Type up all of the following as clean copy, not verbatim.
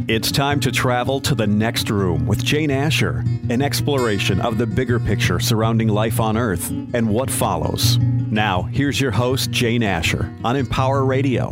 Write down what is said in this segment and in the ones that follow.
It's time to travel to the next room with Jane Asher, an exploration of the bigger picture surrounding life on Earth and what follows. Now, here's your host, Jane Asher, on Empower Radio.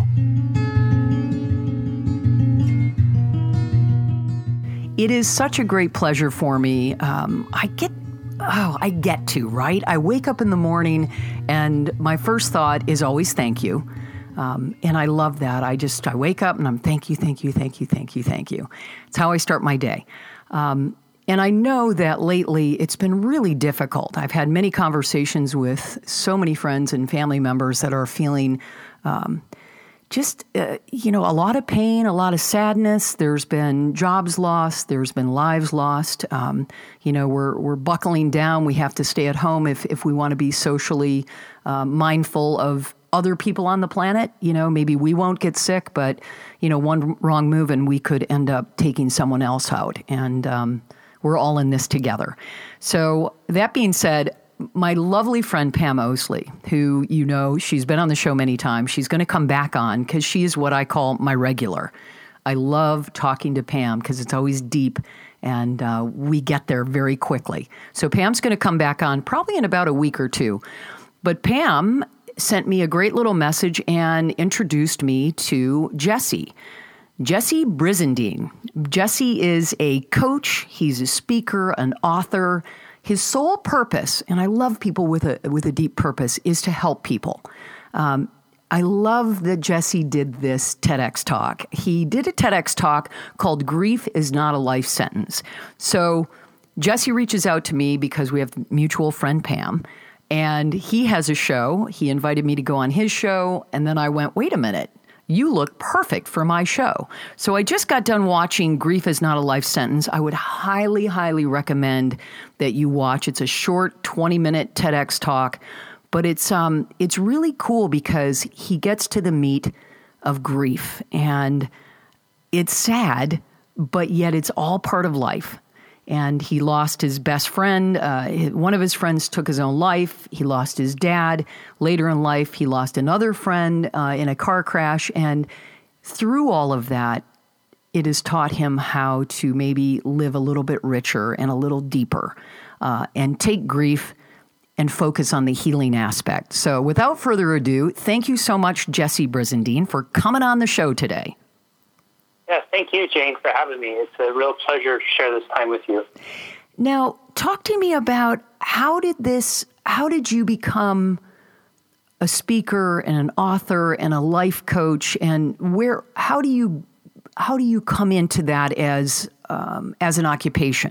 It is such a great pleasure for me. I get to, right? I wake up in the morning and my first thought is always thank you. And I love that. I wake up and I'm thank you. It's how I start my day. And I know that lately it's been really difficult. I've had many conversations with so many friends and family members that are feeling a lot of pain, a lot of sadness. There's been jobs lost. There's been lives lost. We're buckling down. We have to stay at home if we want to be socially mindful of other people on the planet. Maybe we won't get sick, but, one wrong move and we could end up taking someone else out. And we're all in this together. So that being said, my lovely friend Pam Osley, who, she's been on the show many times, she's going to come back on because she is what I call my regular. I love talking to Pam because it's always deep and we get there very quickly. So Pam's going to come back on probably in about a week or two. But Pam sent me a great little message and introduced me to Jesse Brizendine. Jesse is a coach. He's a speaker, an author. His sole purpose, and I love people with a deep purpose, is to help people. I love that Jesse did this TEDx talk. He did a TEDx talk called Grief is Not a Life Sentence. So Jesse reaches out to me because we have mutual friend Pam, and he has a show. He invited me to go on his show, and then I went, wait a minute. You look perfect for my show. So I just got done watching Grief is Not a Life Sentence. I would highly, highly recommend that you watch. It's a short 20-minute TEDx talk, but it's really cool because he gets to the meat of grief. And it's sad, but yet it's all part of life. And he lost his best friend. One of his friends took his own life. He lost his dad. Later in life, he lost another friend in a car crash. And through all of that, it has taught him how to maybe live a little bit richer and a little deeper and take grief and focus on the healing aspect. So without further ado, thank you so much, Jesse Brizendine, for coming on the show today. Yeah, thank you, Jane, for having me. It's a real pleasure to share this time with you. Now, talk to me about how did you become a speaker and an author and a life coach, and how do you come into that as an occupation?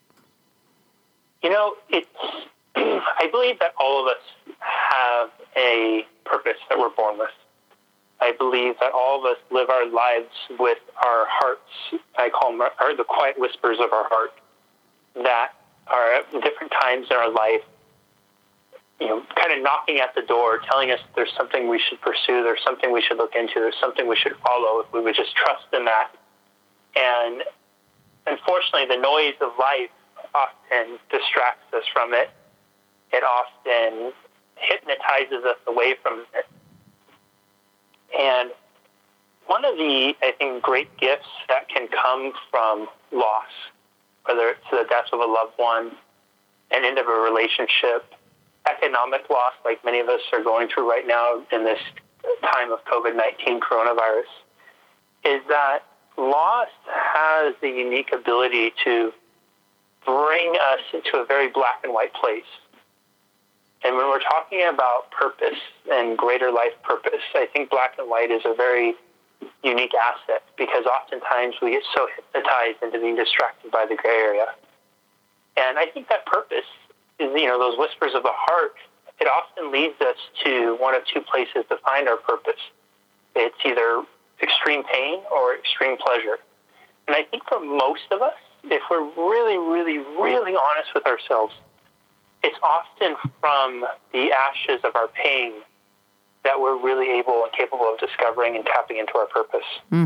I believe that all of us have a purpose that we're born with. I believe that all of us live our lives with our hearts. I call them the quiet whispers of our heart that are at different times in our life, kind of knocking at the door, telling us there's something we should pursue, there's something we should look into, there's something we should follow if we would just trust in that. And unfortunately, the noise of life often distracts us from it. It often hypnotizes us away from it. And one of the, I think, great gifts that can come from loss, whether it's the death of a loved one, an end of a relationship, economic loss, like many of us are going through right now in this time of COVID-19 coronavirus, is that loss has the unique ability to bring us into a very black and white place. And when we're talking about purpose and greater life purpose, I think black and white is a very unique asset because oftentimes we get so hypnotized into being distracted by the gray area. And I think that purpose is, those whispers of the heart, it often leads us to one of two places to find our purpose. It's either extreme pain or extreme pleasure. And I think for most of us, if we're really, really, really honest with ourselves, it's often from the ashes of our pain that we're really able and capable of discovering and tapping into our purpose.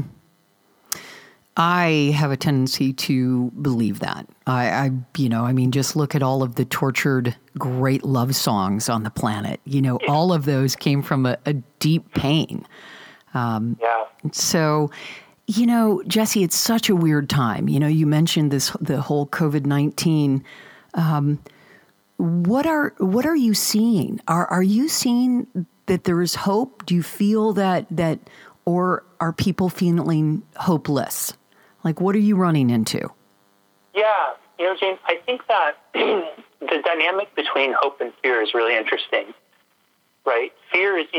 I have a tendency to believe that. Just look at all of the tortured, great love songs on the planet. All of those came from a deep pain. So Jesse, it's such a weird time. You mentioned the whole COVID-19. What are you seeing? Are you seeing that there is hope? Do you feel that, or are people feeling hopeless? Like, what are you running into? Yeah, James, I think that the dynamic between hope and fear is really interesting, right? Fear is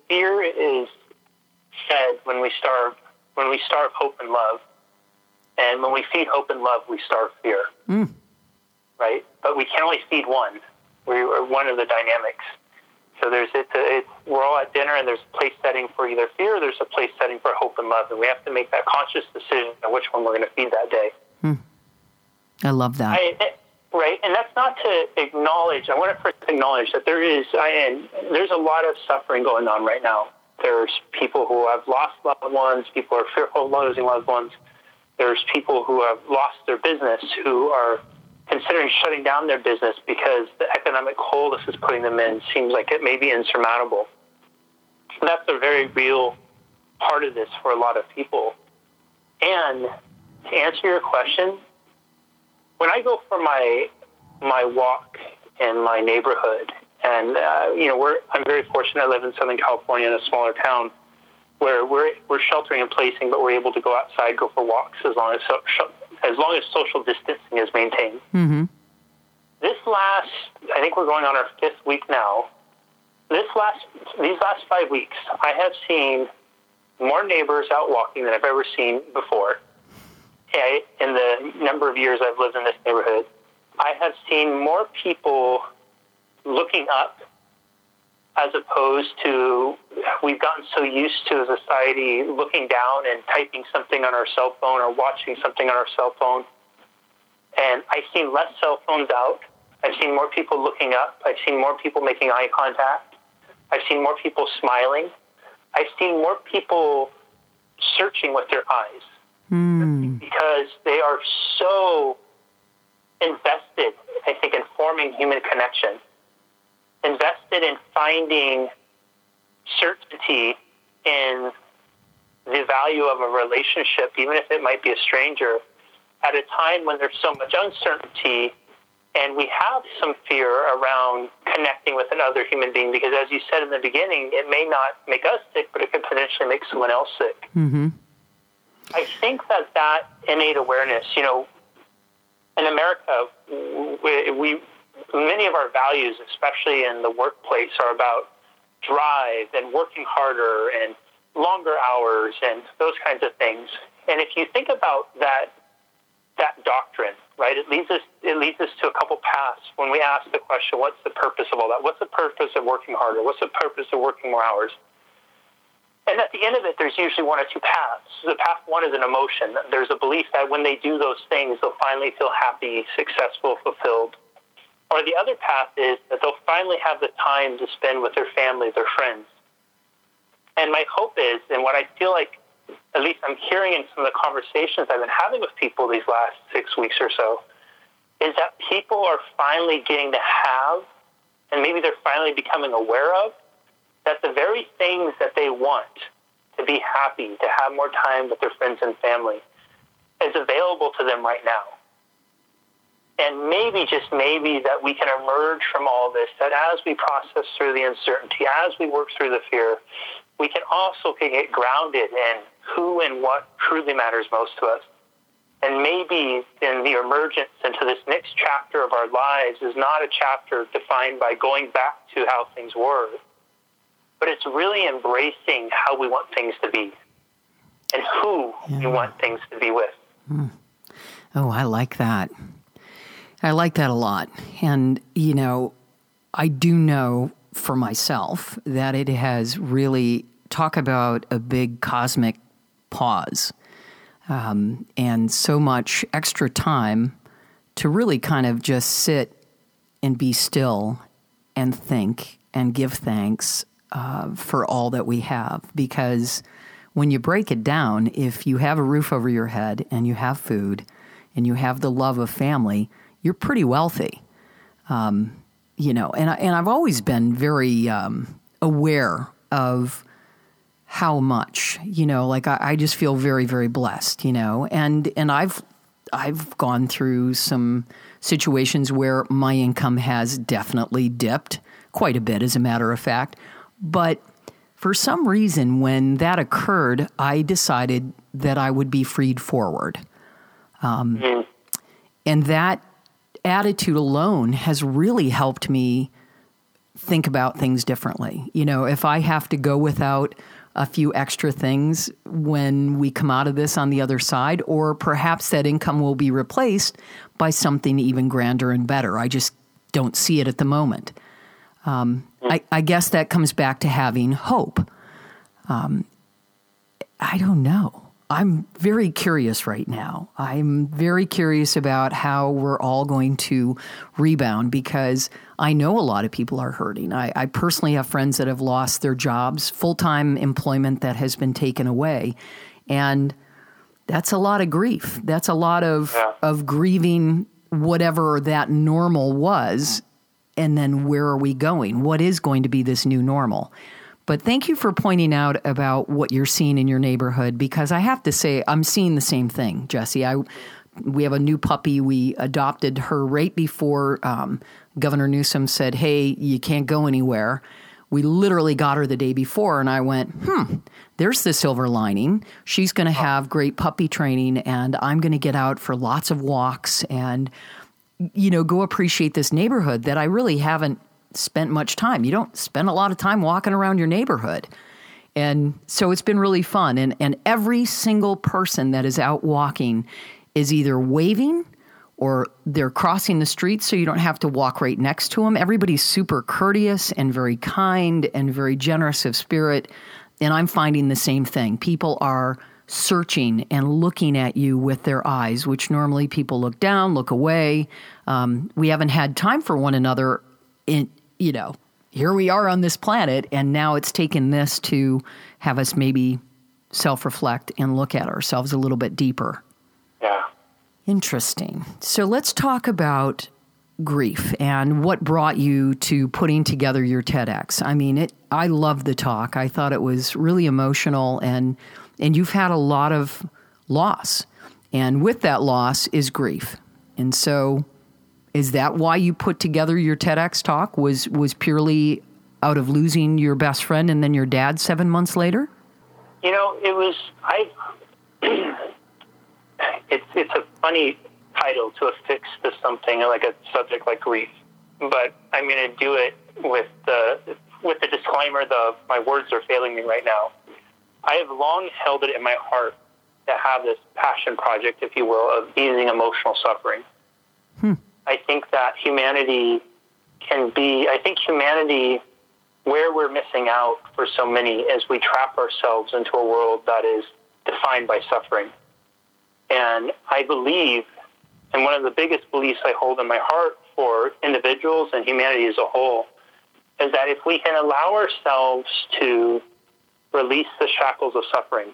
fed when we starve hope and love, and when we feed hope and love, we starve fear, right? But we can only feed one. We're one of the dynamics. So we're all at dinner, and there's a place setting for either fear, or there's a place setting for hope and love, and we have to make that conscious decision on which one we're going to feed that day. I love that. Right, and that's not to acknowledge. I want to first acknowledge that there's a lot of suffering going on right now. There's people who have lost loved ones. People are fearful of losing loved ones. There's people who have lost their business, who are considering shutting down their business because the economic hole this is putting them in seems like it may be insurmountable. So that's a very real part of this for a lot of people. And to answer your question, when I go for my walk in my neighborhood, and I'm very fortunate. I live in Southern California in a smaller town where we're sheltering in placing, but we're able to go outside, go for walks as long as social distancing is maintained. Mm-hmm. I think we're going on our 5th week now. These last 5 weeks, I have seen more neighbors out walking than I've ever seen before. In the number of years I've lived in this neighborhood, I have seen more people looking up, as opposed to, we've gotten so used to as a society looking down and typing something on our cell phone or watching something on our cell phone. And I've seen less cell phones out. I've seen more people looking up. I've seen more people making eye contact. I've seen more people smiling. I've seen more people searching with their eyes. Because they are so invested, I think, in forming human connection, invested in finding certainty in the value of a relationship, even if it might be a stranger, at a time when there's so much uncertainty and we have some fear around connecting with another human being, because as you said in the beginning, it may not make us sick, but it could potentially make someone else sick. Mm-hmm. I think that innate awareness, in America, many of our values, especially in the workplace, are about drive and working harder and longer hours and those kinds of things. And if you think about that doctrine, right, it leads us to a couple paths when we ask the question, what's the purpose of all that? What's the purpose of working harder? What's the purpose of working more hours? And at the end of it, there's usually one or two paths. The path one is an emotion. There's a belief that when they do those things, they'll finally feel happy, successful, fulfilled. Or the other path is that they'll finally have the time to spend with their family, their friends. And my hope is, and what I feel like, at least I'm hearing in some of the conversations I've been having with people these last 6 weeks or so, is that people are finally getting to have, and maybe they're finally becoming aware of, that the very things that they want to be happy, to have more time with their friends and family, is available to them right now. And maybe, just maybe, that we can emerge from all this, that as we process through the uncertainty, as we work through the fear, we can also get grounded in who and what truly matters most to us. And maybe in the emergence into this next chapter of our lives is not a chapter defined by going back to how things were, but it's really embracing how we want things to be and who we want things to be with. Oh, I like that. I like that a lot. And, I do know for myself that it has really, talk about a big cosmic pause, and so much extra time to really kind of just sit and be still and think and give thanks for all that we have. Because when you break it down, if you have a roof over your head and you have food and you have the love of family, you're pretty wealthy. And I've always been very aware of how much, like I just feel very, very blessed, and I've gone through some situations where my income has definitely dipped quite a bit, as a matter of fact. But for some reason, when that occurred, I decided that I would be freed forward. And that attitude alone has really helped me think about things differently. If I have to go without a few extra things when we come out of this on the other side, or perhaps that income will be replaced by something even grander and better. I just don't see it at the moment. I guess that comes back to having hope. I don't know. I'm very curious right now. I'm very curious about how we're all going to rebound, because I know a lot of people are hurting. I personally have friends that have lost their jobs, full-time employment that has been taken away. And that's a lot of grief. That's a lot of grieving whatever that normal was. And then where are we going? What is going to be this new normal? But thank you for pointing out about what you're seeing in your neighborhood, because I have to say, I'm seeing the same thing, Jesse. We have a new puppy. We adopted her right before Governor Newsom said, hey, you can't go anywhere. We literally got her the day before, and I went, there's the silver lining. She's going to have great puppy training, and I'm going to get out for lots of walks and, go appreciate this neighborhood that I really haven't spent much time. You don't spend a lot of time walking around your neighborhood. And so it's been really fun. And every single person that is out walking is either waving or they're crossing the street so you don't have to walk right next to them. Everybody's super courteous and very kind and very generous of spirit. And I'm finding the same thing. People are searching and looking at you with their eyes, which normally people look down, look away. We haven't had time for one another here we are on this planet, and now it's taken this to have us maybe self-reflect and look at ourselves a little bit deeper. Yeah. Interesting. So let's talk about grief and what brought you to putting together your TEDx. I mean, I loved the talk. I thought it was really emotional, and you've had a lot of loss. And with that loss is grief. And so is that why you put together your TEDx talk, was purely out of losing your best friend and then your dad 7 months later? It's a funny title to affix to something like a subject like grief, but I'm going to do it with the disclaimer my words are failing me right now. I have long held it in my heart to have this passion project, if you will, of easing emotional suffering. I think that humanity, where we're missing out for so many is we trap ourselves into a world that is defined by suffering. And I believe, and one of the biggest beliefs I hold in my heart for individuals and humanity as a whole, is that if we can allow ourselves to release the shackles of suffering,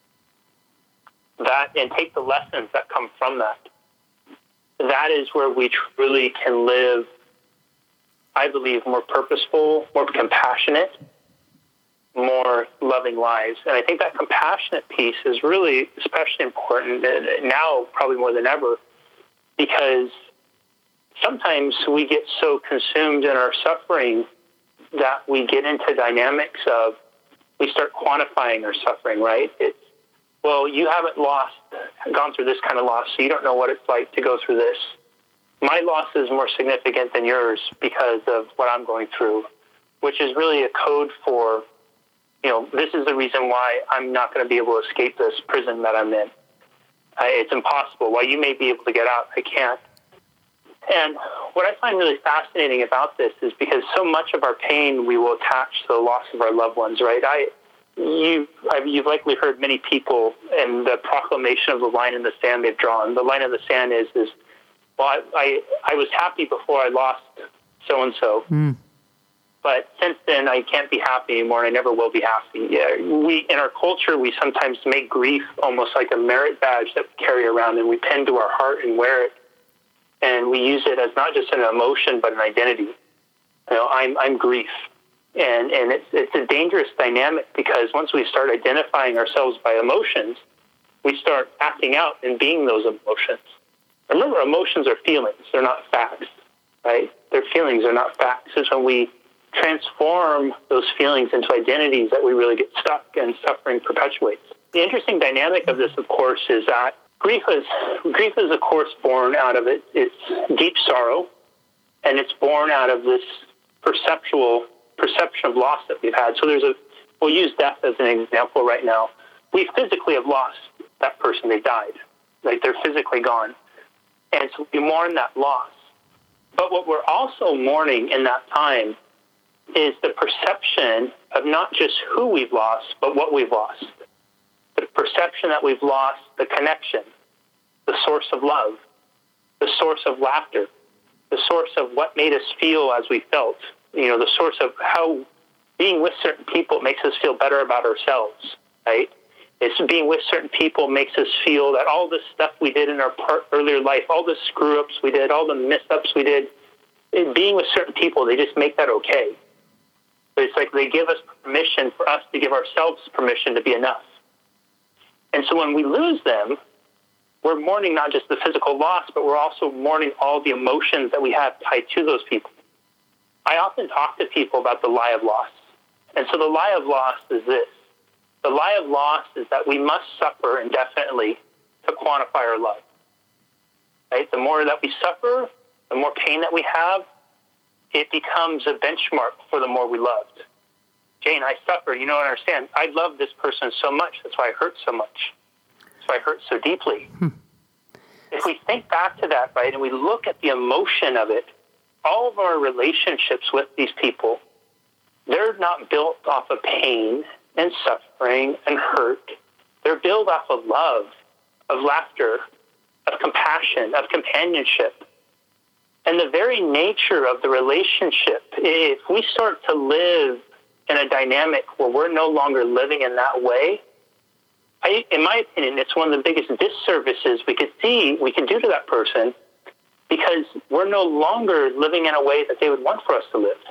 and take the lessons that come from that is where we truly can live, I believe, more purposeful, more compassionate, more loving lives. And I think that compassionate piece is really especially important now, probably more than ever, because sometimes we get so consumed in our suffering that we get into dynamics of, we start quantifying our suffering, right? Well, you haven't gone through this kind of loss, so you don't know what it's like to go through this. My loss is more significant than yours because of what I'm going through, which is really a code for, this is the reason why I'm not going to be able to escape this prison that I'm in. It's impossible. While you may be able to get out, I can't. And what I find really fascinating about this is because so much of our pain we will attach to the loss of our loved ones, right? You've likely heard many people in the proclamation of the line in the sand they've drawn. The line in the sand is well, I was happy before I lost so-and-so, but since then I can't be happy anymore and I never will be happy. Yeah, in our culture, we sometimes make grief almost like a merit badge that we carry around and we pin to our heart and wear it. And we use it as not just an emotion, but an identity. I'm grief. And it's a dangerous dynamic, because once we start identifying ourselves by emotions, we start acting out and being those emotions. Remember, emotions are feelings. They're not facts, right? They're feelings. They're not facts. It's when we transform those feelings into identities that we really get stuck, and suffering perpetuates. The interesting dynamic of this, of course, is that grief is, of course, born out of it's deep sorrow, and it's born out of this perception of loss that we've had. So we'll use death as an example right now. We physically have lost that person. They died. Like, they're physically gone. And so we mourn that loss. But what we're also mourning in that time is the perception of not just who we've lost, but what we've lost. The perception that we've lost the connection, the source of love, the source of laughter, the source of what made us feel as we felt, the source of how being with certain people makes us feel better about ourselves, right? It's being with certain people makes us feel that all the stuff we did in our earlier life, all the screw-ups we did, all the mess-ups we did, being with certain people, they just make that okay. But it's like they give us permission for us to give ourselves permission to be enough. And so when we lose them, we're mourning not just the physical loss, but we're also mourning all the emotions that we have tied to those people. I often talk to people about the lie of loss. And so the lie of loss is this. The lie of loss is that we must suffer indefinitely to quantify our love. Right? The more that we suffer, the more pain that we have, it becomes a benchmark for the more we loved. Jane, I suffer. You don't understand. I love this person so much. That's why I hurt so much. That's why I hurt so deeply. If we think back to that, right, and we look at the emotion of it, all of our relationships with these people, they're not built off of pain and suffering and hurt. They're built off of love, of laughter, of compassion, of companionship. And the very nature of the relationship, if we start to live in a dynamic where we're no longer living in that way, in my opinion, it's one of the biggest disservices we could do to that person, because we're no longer living in a way that they would want for us to live.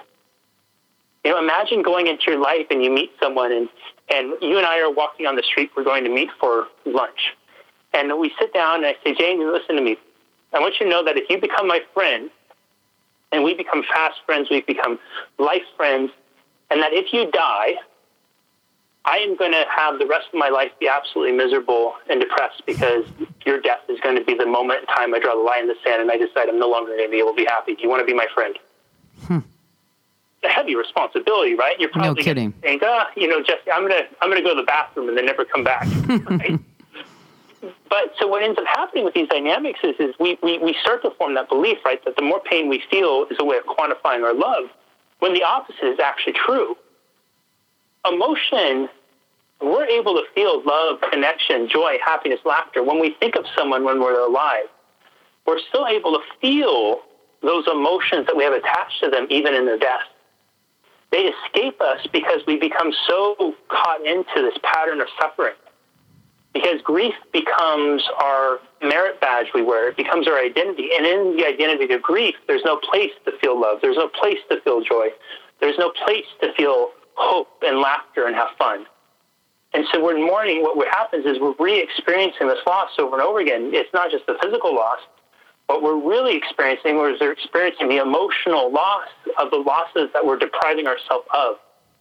Imagine going into your life and you meet someone, and you and I are walking on the street. We're going to meet for lunch. And we sit down and I say, Jane, listen to me. I want you to know that if you become my friend, and we become fast friends, we become life friends, and that if you die, I am going to have the rest of my life be absolutely miserable and depressed, because your death is going to be the moment in time I draw the line in the sand and I decide I'm no longer going to be able to be happy. Do you want to be my friend? It's a heavy responsibility, right? You're probably no kidding. Think, Jesse, I'm going to go to the bathroom and then never come back. Right? But so what ends up happening with these dynamics is we start to form that belief, right, that the more pain we feel is a way of quantifying our love, when the opposite is actually true. Emotion, we're able to feel love, connection, joy, happiness, laughter. When we think of someone when we're alive, we're still able to feel those emotions that we have attached to them even in their death. They escape us because we become so caught into this pattern of suffering. Because grief becomes our merit badge we wear. It becomes our identity. And in the identity of grief, there's no place to feel love. There's no place to feel joy. There's no place to feel hope and laughter and have fun. And so when mourning, what happens is we're re-experiencing this loss over and over again. It's not just the physical loss. What we're really experiencing is they're experiencing the emotional loss of the losses that we're depriving ourselves of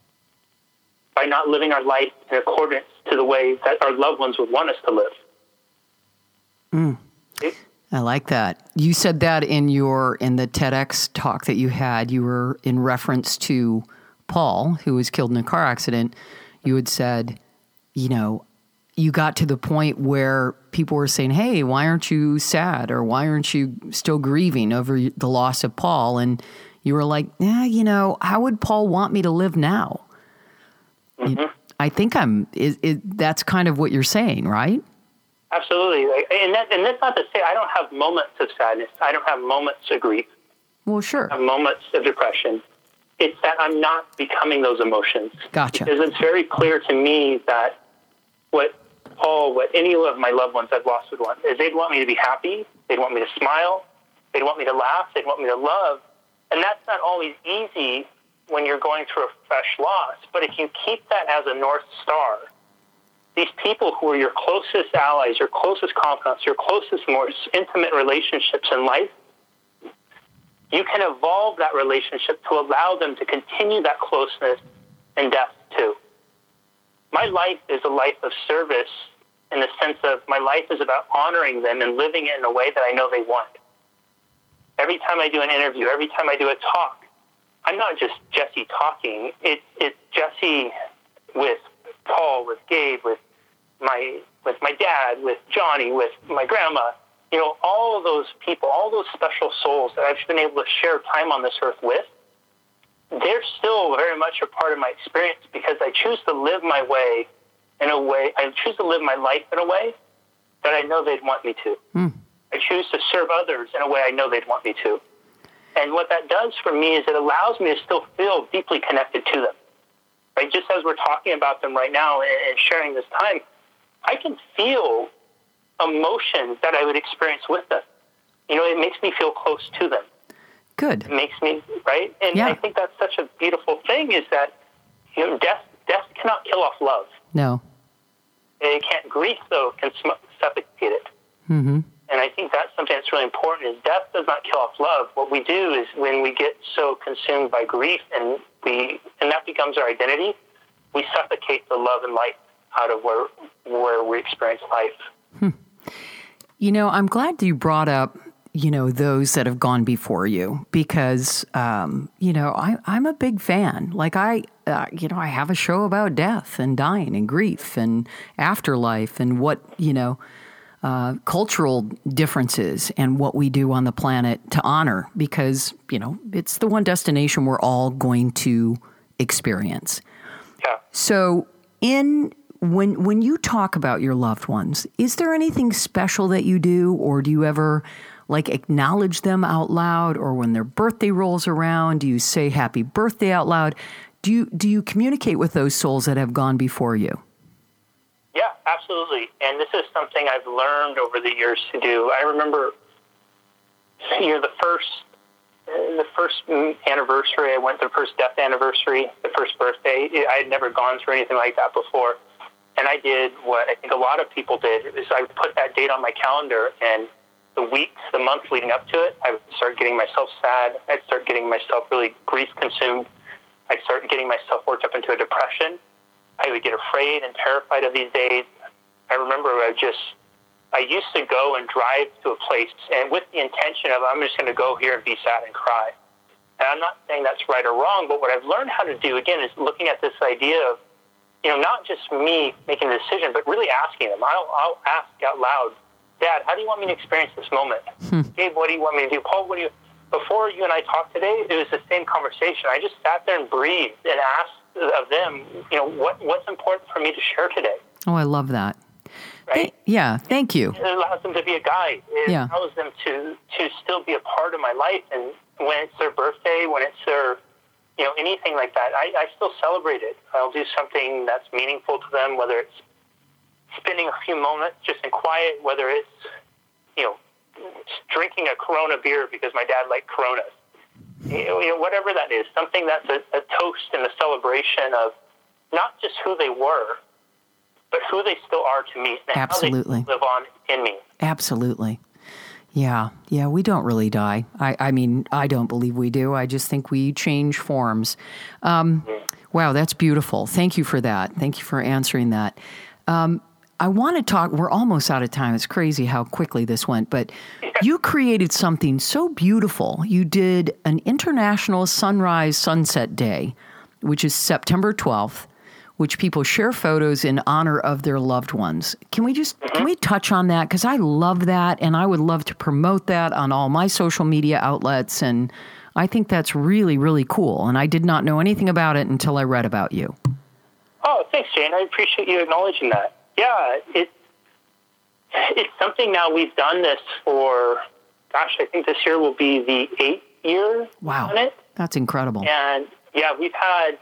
by not living our life in accordance to the way that our loved ones would want us to live. I like that. You said that in the TEDx talk that you had. You were in reference to Paul, who was killed in a car accident. You had said, you got to the point where people were saying, hey, why aren't you sad? Or why aren't you still grieving over the loss of Paul? And you were like, how would Paul want me to live now? Mm-hmm. I think that's kind of what you're saying, right? Absolutely. And that's not to say I don't have moments of sadness. I don't have moments of grief. Well, sure. I have moments of depression. It's that I'm not becoming those emotions. Gotcha. Because it's very clear to me that what any of my loved ones I've lost would want is they'd want me to be happy. They'd want me to smile. They'd want me to laugh. They'd want me to love. And that's not always easy when you're going through a fresh loss. But if you keep that as a North Star, these people who are your closest allies, your closest confidants, your closest, most intimate relationships in life, you can evolve that relationship to allow them to continue that closeness in death too. My life is a life of service in the sense of my life is about honoring them and living it in a way that I know they want. Every time I do an interview, every time I do a talk, I'm not just Jesse talking. It's Jesse with Paul, with Gabe, with my dad, with Johnny, with my grandma. You know, all of those people, all those special souls that I've been able to share time on this earth with, they're still very much a part of my experience because I choose to live my way in a way, I choose to live my life in a way that I know they'd want me to. I choose to serve others in a way I know they'd want me to. And what that does for me is it allows me to still feel deeply connected to them. Right? Just as we're talking about them right now and sharing this time, I can feel emotions that I would experience with them. You know, it makes me feel close to them. Good. It makes me, right? And yeah. I think that's such a beautiful thing is that, you know, death cannot kill off love. No. It can't. Grief, though, can suffocate it. Mm-hmm. And I think that's something that's really important is death does not kill off love. What we do is when we get so consumed by grief and that becomes our identity, we suffocate the love and light out of where we experience life. You know, I'm glad you brought up, you know, those that have gone before you because, you know, I'm a big fan. Like I have a show about death and dying and grief and afterlife and what, you know, cultural differences and what we do on the planet to honor because, you know, it's the one destination we're all going to experience. Yeah. So when you talk about your loved ones, is there anything special that you do or do you ever like acknowledge them out loud or when their birthday rolls around, do you say happy birthday out loud? Do you communicate with those souls that have gone before you? Yeah, absolutely. And this is something I've learned over the years to do. I remember, you know, the first anniversary, I went to the first death anniversary, the first birthday. I had never gone through anything like that before. And I did what I think a lot of people did, is I put that date on my calendar, and the months leading up to it, I would start getting myself sad. I'd start getting myself really grief-consumed. I'd start getting myself worked up into a depression. I would get afraid and terrified of these days. I remember I used to go and drive to a place and with the intention of I'm just going to go here and be sad and cry. And I'm not saying that's right or wrong, but what I've learned how to do, again, is looking at this idea of, you know, not just me making the decision, but really asking them. I'll ask out loud, Dad, how do you want me to experience this moment? Gabe, what do you want me to do? Paul, before you and I talked today, it was the same conversation. I just sat there and breathed and asked of them, you know, what's important for me to share today. Oh, I love that. Right? Yeah, thank you. It allows them to be a guide. It allows them to still be a part of my life. And when it's their birthday, when it's their, you know, anything like that, I still celebrate it. I'll do something that's meaningful to them, whether it's spending a few moments just in quiet, whether it's, you know, drinking a Corona beer because my dad liked Coronas. You know, whatever that is, something that's a toast and a celebration of not just who they were, but who they still are to me. And Absolutely. How they live on in me. Absolutely. Yeah, we don't really die. I mean, I don't believe we do. I just think we change forms. Wow, that's beautiful. Thank you for that. Thank you for answering that. I want to talk, we're almost out of time. It's crazy how quickly this went, but you created something so beautiful. You did an International Sunrise Sunset Day, which is September 12th, which people share photos in honor of their loved ones. Can we touch on that? Because I love that, and I would love to promote that on all my social media outlets, and I think that's really, really cool, and I did not know anything about it until I read about you. Oh, thanks, Jane. I appreciate you acknowledging that. Yeah, it's something now we've done this for, gosh, I think this year will be the 8th year on it. That's incredible. And yeah, we've had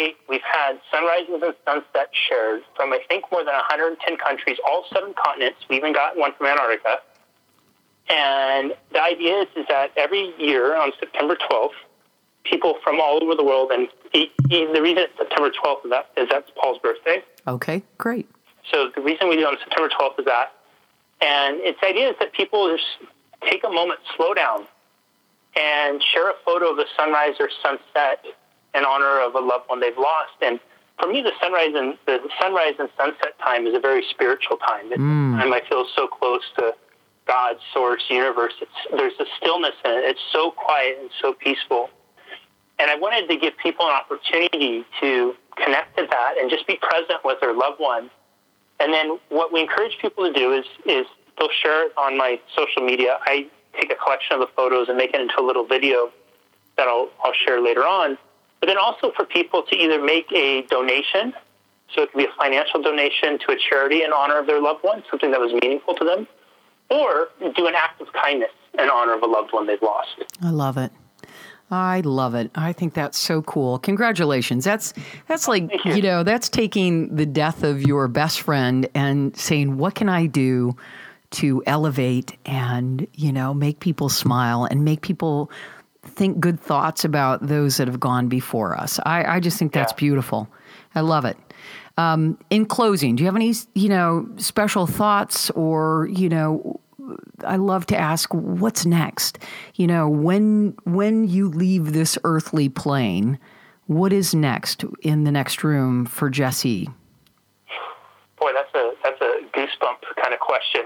sunrises and sunsets shared from, I think, more than 110 countries, all 7 continents. We even got one from Antarctica. And the idea is that every year on September 12th, people from all over the world. And the reason it's September 12th is that's Paul's birthday. Okay, great. So the reason we do it on September 12th is that. And its idea is that people just take a moment, slow down, and share a photo of the sunrise or sunset in honor of a loved one they've lost. And for me, the sunrise and sunset time is a very spiritual time. It's a time I feel so close to God, source, universe. There's a stillness in it. It's so quiet and so peaceful. And I wanted to give people an opportunity to connect to that and just be present with their loved one. And then what we encourage people to do is they'll share it on my social media. I take a collection of the photos and make it into a little video that I'll share later on. But then also for people to either make a donation, so it can be a financial donation to a charity in honor of their loved one, something that was meaningful to them, or do an act of kindness in honor of a loved one they've lost. I love it. I love it. I think that's so cool. Congratulations. That's like, that's taking the death of your best friend and saying, what can I do to elevate and, make people smile and make people think good thoughts about those that have gone before us. I just think that's beautiful. I love it. In closing, do you have any, special thoughts or, I love to ask what's next? When you leave this earthly plane, what is next in the next room for Jesse? Boy, that's a goosebump kind of question.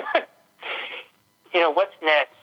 What's next?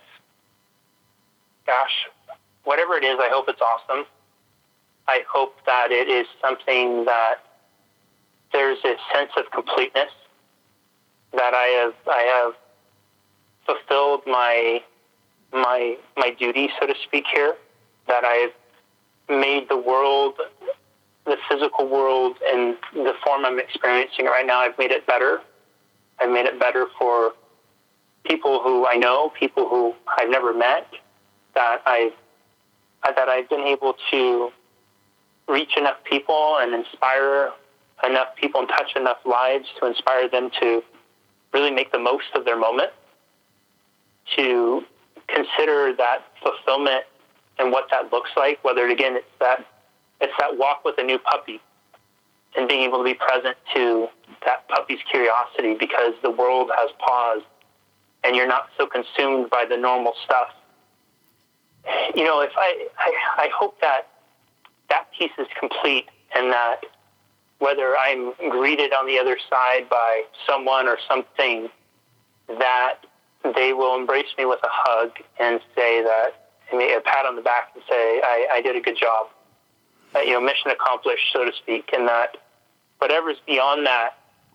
Gosh, whatever it is, I hope it's awesome. I hope that it is something that there's a sense of completeness, that I have fulfilled my duty, so to speak, here, that I've made the world, the physical world, and the form I'm experiencing right now, I've made it better. I've made it better for people who I know, people who I've never met, that I've been able to reach enough people and inspire enough people and touch enough lives to inspire them to really make the most of their moment, to consider that fulfillment and what that looks like, whether, again, it's that walk with a new puppy and being able to be present to that puppy's curiosity because the world has paused and you're not so consumed by the normal stuff. If I hope that piece is complete and that whether I'm greeted on the other side by someone or something, that they will embrace me with a hug and say that, a pat on the back and say, I did a good job. Mission accomplished, so to speak, and that whatever's beyond that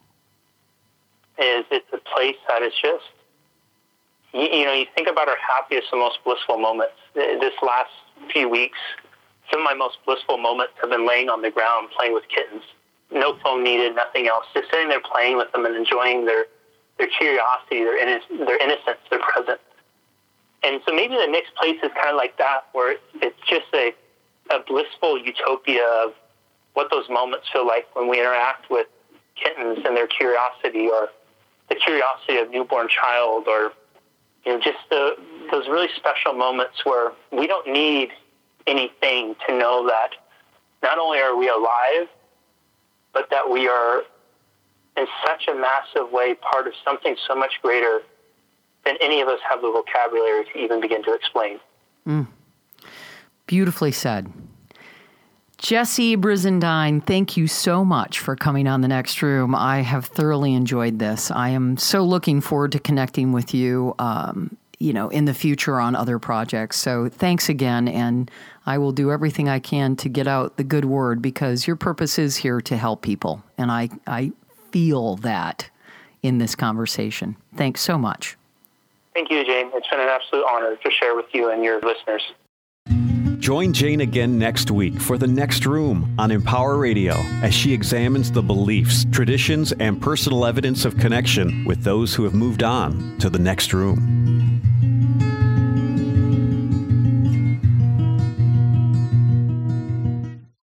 it's a place that is just, you think about our happiest and most blissful moments. This last few weeks, some of my most blissful moments have been laying on the ground playing with kittens. No phone needed, nothing else. Just sitting there playing with them and enjoying their curiosity, their innocence, their presence. And so maybe the next place is kind of like that, where it's just a blissful utopia of what those moments feel like when we interact with kittens and their curiosity, or the curiosity of a newborn child, or just those really special moments where we don't need anything to know that not only are we alive, but that we are in such a massive way part of something so much greater than any of us have the vocabulary to even begin to explain. Beautifully said. Jesse Brizendine, thank you so much for coming on The Next Room. I have thoroughly enjoyed this. I am so looking forward to connecting with you, in the future on other projects. So thanks again, and I will do everything I can to get out the good word because your purpose is here to help people, and I feel that in this conversation. Thanks so much. Thank you, Jane. It's been an absolute honor to share with you and your listeners. Join Jane again next week for The Next Room on Empower Radio as she examines the beliefs, traditions, and personal evidence of connection with those who have moved on to the next room.